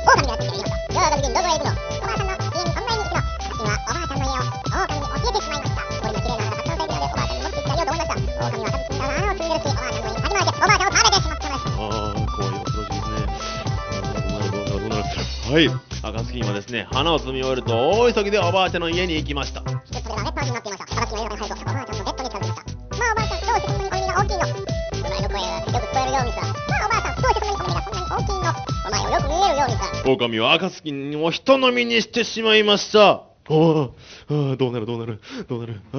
狼がやってきて言いました。ようご主人どこへ行くの。おばあさんの家にお見舞いに行くの。私はおばあちゃんの家を狼に教えてしまいました。これに綺麗な花がたくさん咲いているのでおばあちゃんに持って行ってあげようと思いました。狼は私に花を摘んでるし、おばあちゃんの家に始まれておばあちゃんを食べてしまってます。 怖い恐ろしいですね。どうなる。はい、暁にはですね、花を摘み終えると大急ぎでおばあちゃんの家に行きました。 それがネットになっていました。暁が夜中に入るとおばあちゃんのベッドに近づきました。まあおばあちゃん、どうしてそんなにお耳が大きいの。お前の声がよく聞こえるようにさ。まあおばあちゃん、どうしてそんなにお耳がそんなに大きいの。お前をよく見えるようにさ。 狼は暁にも人飲みにしてしまいました。どうなる。